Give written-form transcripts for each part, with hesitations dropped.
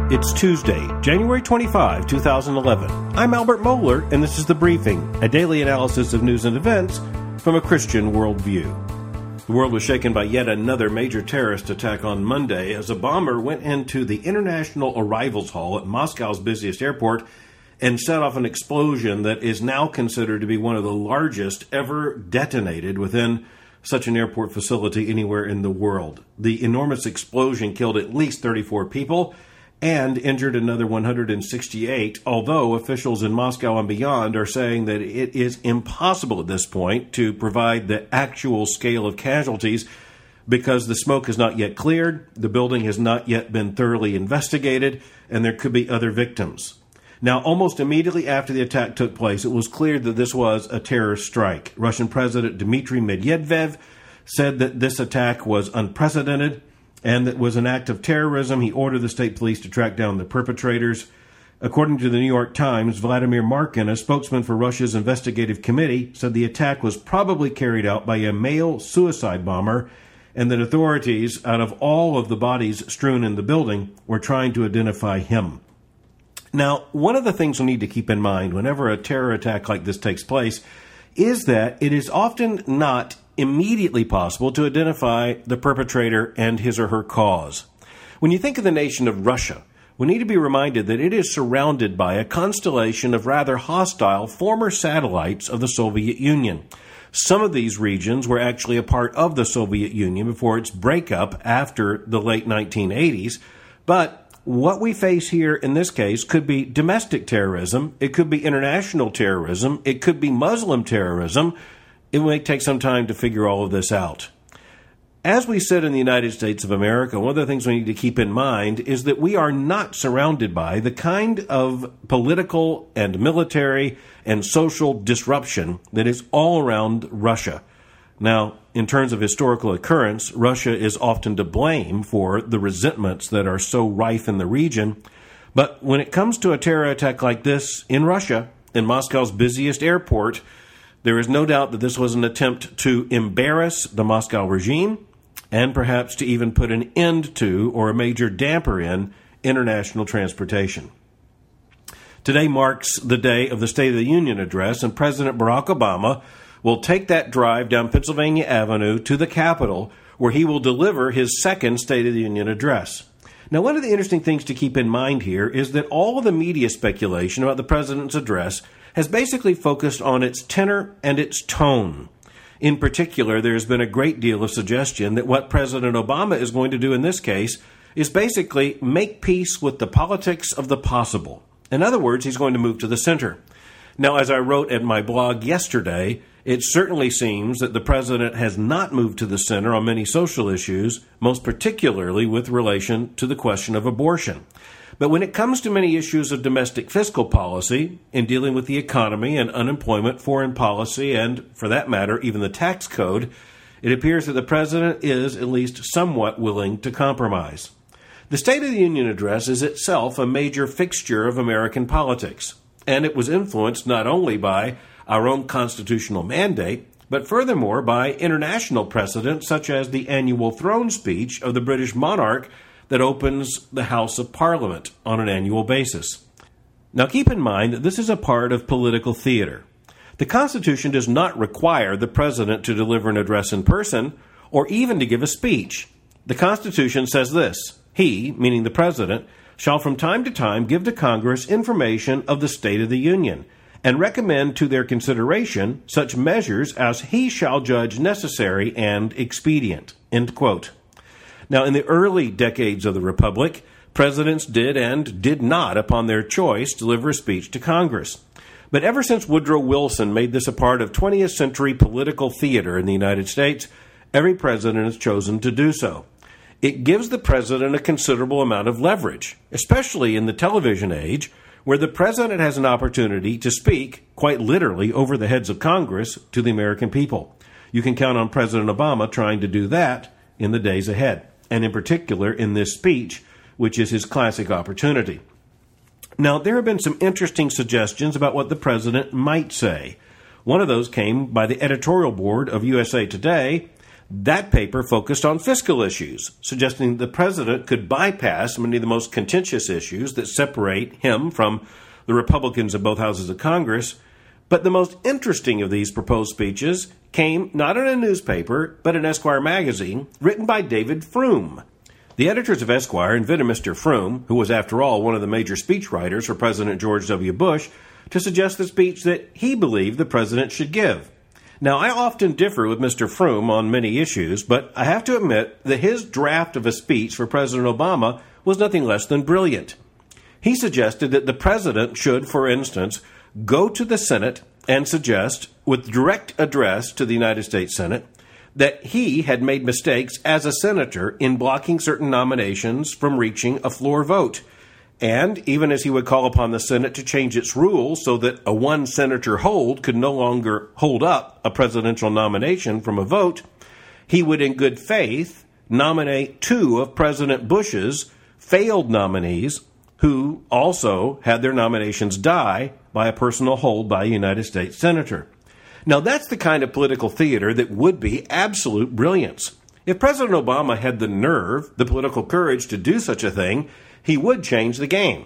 It's Tuesday, January 25, 2011. I'm Albert Mohler, and this is The Briefing, a daily analysis of news and events from a Christian worldview. The world was shaken by yet another major terrorist attack on Monday as a bomber went into the International Arrivals Hall at Moscow's busiest airport and set off an explosion that is now considered to be one of the largest ever detonated within such an airport facility anywhere in the world. The enormous explosion killed at least 34 people and injured another 168, although officials in Moscow and beyond are saying that it is impossible at this point to provide the actual scale of casualties because the smoke has not yet cleared, the building has not yet been thoroughly investigated, and there could be other victims. Now, almost immediately after the attack took place, it was clear that this was a terrorist strike. Russian President Dmitry Medvedev said that this attack was unprecedented and that was an act of terrorism. He ordered the state police to track down the perpetrators. According to the New York Times, Vladimir Markin, a spokesman for Russia's investigative committee, said the attack was probably carried out by a male suicide bomber and that authorities, out of all of the bodies strewn in the building, were trying to identify him. Now, one of the things we need to keep in mind whenever a terror attack like this takes place is that it is often not immediately possible to identify the perpetrator and his or her cause. When you think of the nation of Russia, we need to be reminded that it is surrounded by a constellation of rather hostile former satellites of the Soviet Union. Some of these regions were actually a part of the Soviet Union before its breakup after the late 1980s, but what we face here in this case could be domestic terrorism, it could be international terrorism, it could be Muslim terrorism. It may take some time to figure all of this out. As we said in the United States of America, one of the things we need to keep in mind is that we are not surrounded by the kind of political and military and social disruption that is all around Russia. Now, in terms of historical occurrence, Russia is often to blame for the resentments that are so rife in the region. But when it comes to a terror attack like this in Russia, in Moscow's busiest airport, there is no doubt that this was an attempt to embarrass the Moscow regime and perhaps to even put an end to or a major damper in international transportation. Today marks the day of the State of the Union address, and President Barack Obama will take that drive down Pennsylvania Avenue to the Capitol, where he will deliver his second State of the Union address. Now, one of the interesting things to keep in mind here is that all of the media speculation about the president's address has basically focused on its tenor and its tone. In particular, there has been a great deal of suggestion that what President Obama is going to do in this case is basically make peace with the politics of the possible. In other words, he's going to move to the center. Now, as I wrote at my blog yesterday, it certainly seems that the president has not moved to the center on many social issues, most particularly with relation to the question of abortion. But when it comes to many issues of domestic fiscal policy, in dealing with the economy and unemployment, foreign policy, and, for that matter, even the tax code, it appears that the president is at least somewhat willing to compromise. The State of the Union address is itself a major fixture of American politics, and it was influenced not only by our own constitutional mandate, but furthermore by international precedent such as the annual throne speech of the British monarch that opens the House of Parliament on an annual basis. Now keep in mind that this is a part of political theater. The Constitution does not require the president to deliver an address in person or even to give a speech. The Constitution says this: he, meaning the president, shall from time to time give to Congress information of the State of the Union and recommend to their consideration such measures as he shall judge necessary and expedient. End quote. Now, in the early decades of the Republic, presidents did and did not, upon their choice, deliver a speech to Congress. But ever since Woodrow Wilson made this a part of 20th century political theater in the United States, every president has chosen to do so. It gives the president a considerable amount of leverage, especially in the television age, where the president has an opportunity to speak, quite literally, over the heads of Congress to the American people. You can count on President Obama trying to do that in the days ahead, and in particular in this speech, which is his classic opportunity. Now, there have been some interesting suggestions about what the president might say. One of those came by the editorial board of USA Today That paper focused on fiscal issues, suggesting the president could bypass many of the most contentious issues that separate him from the Republicans of both houses of Congress. But the most interesting of these proposed speeches came not in a newspaper, but in Esquire magazine, written by David Frum. The editors of Esquire invited Mr. Frum, who was after all one of the major speechwriters for President George W. Bush, to suggest the speech that he believed the president should give. Now, I often differ with Mr. Frum on many issues, but I have to admit that his draft of a speech for President Obama was nothing less than brilliant. He suggested that the president should, for instance, go to the Senate and suggest, with direct address to the United States Senate, that he had made mistakes as a senator in blocking certain nominations from reaching a floor vote. And even as he would call upon the Senate to change its rules so that a one-senator hold could no longer hold up a presidential nomination from a vote, he would in good faith nominate two of President Bush's failed nominees who also had their nominations die by a personal hold by a United States senator. Now, that's the kind of political theater that would be absolute brilliance. If President Obama had the nerve, the political courage to do such a thing, he would change the game.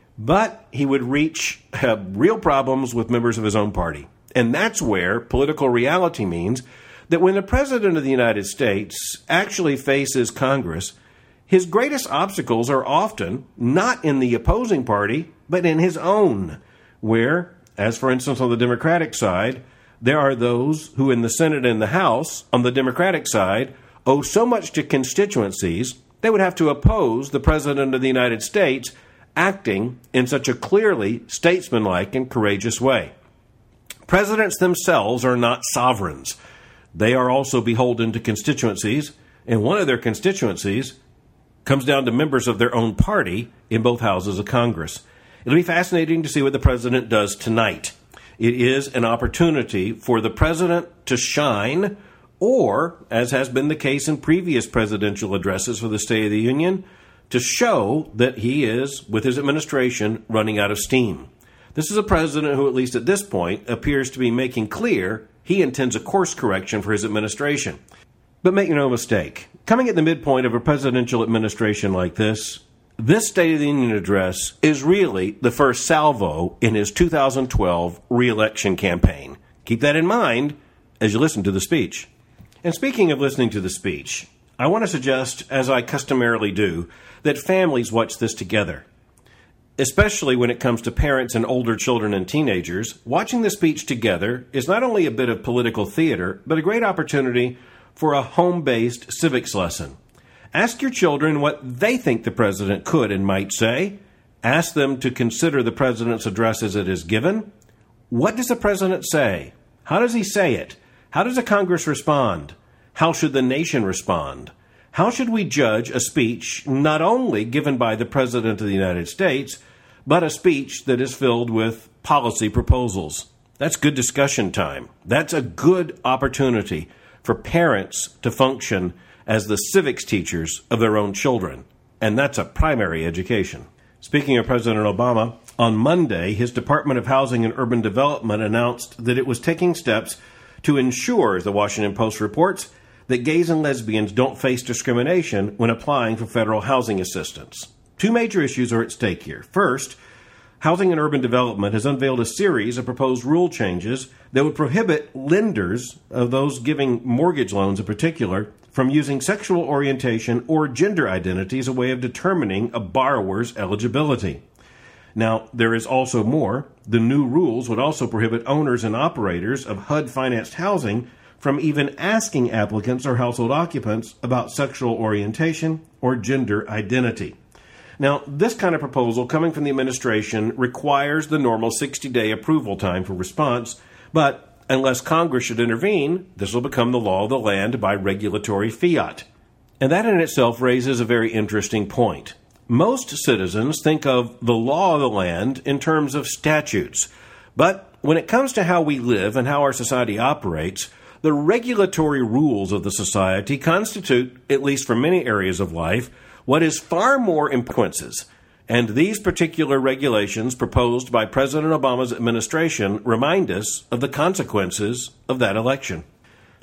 But he would reach real problems with members of his own party. And that's where political reality means that when the President of the United States actually faces Congress, his greatest obstacles are often not in the opposing party, but in his own, where, as for instance on the Democratic side, there are those who in the Senate and the House, on the Democratic side, owe so much to constituencies, they would have to oppose the President of the United States acting in such a clearly statesmanlike and courageous way. Presidents themselves are not sovereigns. They are also beholden to constituencies, and one of their constituencies comes down to members of their own party in both houses of Congress. It'll be fascinating to see what the president does tonight. It is an opportunity for the president to shine, or, as has been the case in previous presidential addresses for the State of the Union, to show that he is, with his administration, running out of steam. This is a president who, at least at this point, appears to be making clear he intends a course correction for his administration. But make no mistake, coming at the midpoint of a presidential administration like this State of the Union address is really the first salvo in his 2012 re-election campaign. Keep that in mind as you listen to the speech. And speaking of listening to the speech, I want to suggest, as I customarily do, that families watch this together. Especially when it comes to parents and older children and teenagers, watching the speech together is not only a bit of political theater, but a great opportunity for a home-based civics lesson. Ask your children what they think the president could and might say. Ask them to consider the president's address as it is given. What does the president say? How does he say it? How does the Congress respond? How should the nation respond? How should we judge a speech not only given by the President of the United States, but a speech that is filled with policy proposals? That's good discussion time. That's a good opportunity for parents to function as the civics teachers of their own children. And that's a primary education. Speaking of President Obama, on Monday, his Department of Housing and Urban Development announced that it was taking steps to ensure, as the Washington Post reports, that gays and lesbians don't face discrimination when applying for federal housing assistance. Two major issues are at stake here. First, Housing and Urban Development has unveiled a series of proposed rule changes that would prohibit lenders, of those giving mortgage loans in particular, from using sexual orientation or gender identity as a way of determining a borrower's eligibility. Now, there is also more. The new rules would also prohibit owners and operators of HUD-financed housing from even asking applicants or household occupants about sexual orientation or gender identity. Now, this kind of proposal coming from the administration requires the normal 60-day approval time for response, but unless Congress should intervene, this will become the law of the land by regulatory fiat. And that in itself raises a very interesting point. Most citizens think of the law of the land in terms of statutes, but when it comes to how we live and how our society operates, the regulatory rules of the society constitute, at least for many areas of life, what is far more consequences. And these particular regulations proposed by President Obama's administration remind us of the consequences of that election.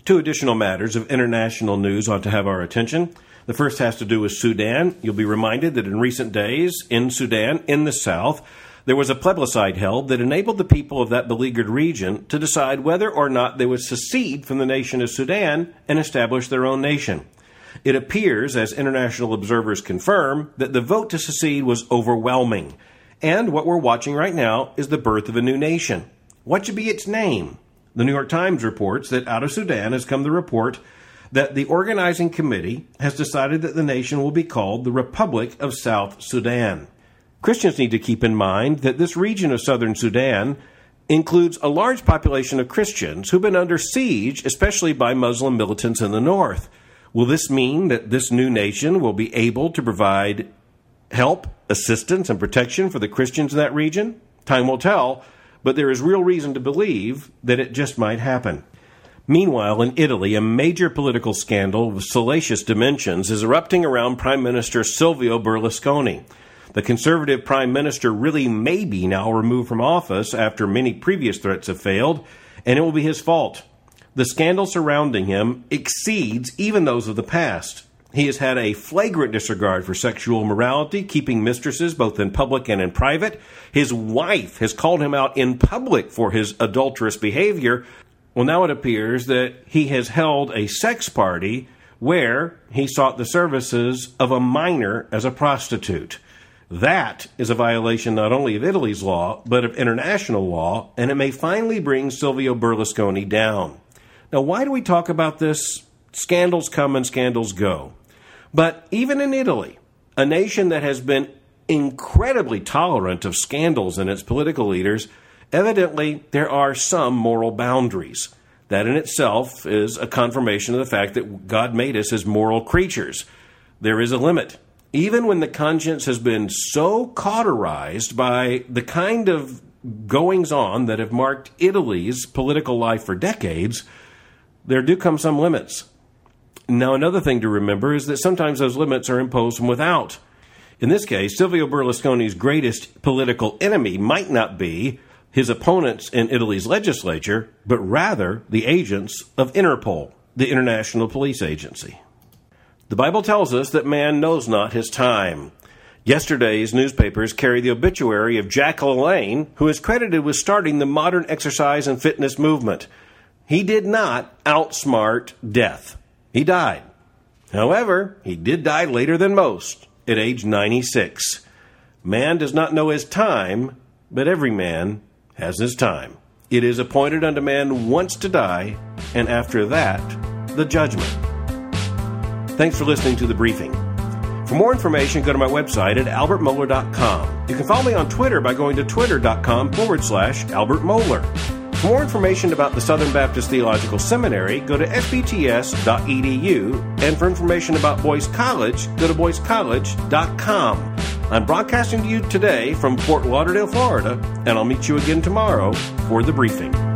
Two additional matters of international news ought to have our attention. The first has to do with Sudan. You'll be reminded that in recent days, in Sudan, in the south, there was a plebiscite held that enabled the people of that beleaguered region to decide whether or not they would secede from the nation of Sudan and establish their own nation. It appears, as international observers confirm, that the vote to secede was overwhelming. And what we're watching right now is the birth of a new nation. What should be its name? The New York Times reports that out of Sudan has come the report that the organizing committee has decided that the nation will be called the Republic of South Sudan. Christians need to keep in mind that this region of southern Sudan includes a large population of Christians who've been under siege, especially by Muslim militants in the north. Will this mean that this new nation will be able to provide help, assistance, and protection for the Christians in that region? Time will tell, but there is real reason to believe that it just might happen. Meanwhile, in Italy, a major political scandal of salacious dimensions is erupting around Prime Minister Silvio Berlusconi. The conservative prime minister really may be now removed from office after many previous threats have failed, and it will be his fault. The scandal surrounding him exceeds even those of the past. He has had a flagrant disregard for sexual morality, keeping mistresses both in public and in private. His wife has called him out in public for his adulterous behavior. Well, now it appears that he has held a sex party where he sought the services of a minor as a prostitute. That is a violation not only of Italy's law, but of international law, and it may finally bring Silvio Berlusconi down. Now, why do we talk about this? Scandals come and scandals go. But even in Italy, a nation that has been incredibly tolerant of scandals in its political leaders, evidently there are some moral boundaries. That in itself is a confirmation of the fact that God made us as moral creatures. There is a limit. Even when the conscience has been so cauterized by the kind of goings-on that have marked Italy's political life for decades, there do come some limits. Now, another thing to remember is that sometimes those limits are imposed from without. In this case, Silvio Berlusconi's greatest political enemy might not be his opponents in Italy's legislature, but rather the agents of Interpol, the International Police Agency. The Bible tells us that man knows not his time. Yesterday's newspapers carry the obituary of Jack LaLanne, who is credited with starting the modern exercise and fitness movement. He did not outsmart death. He died. However, he did die later than most, at age 96. Man does not know his time, but every man has his time. It is appointed unto man once to die, and after that, the judgment. Thanks for listening to The Briefing. For more information, go to my website at albertmohler.com. You can follow me on Twitter by going to twitter.com/Albert Mohler. For more information about the Southern Baptist Theological Seminary, go to sbts.edu. And for information about Boyce College, go to boycecollege.com. I'm broadcasting to you today from Fort Lauderdale, Florida, and I'll meet you again tomorrow for The Briefing.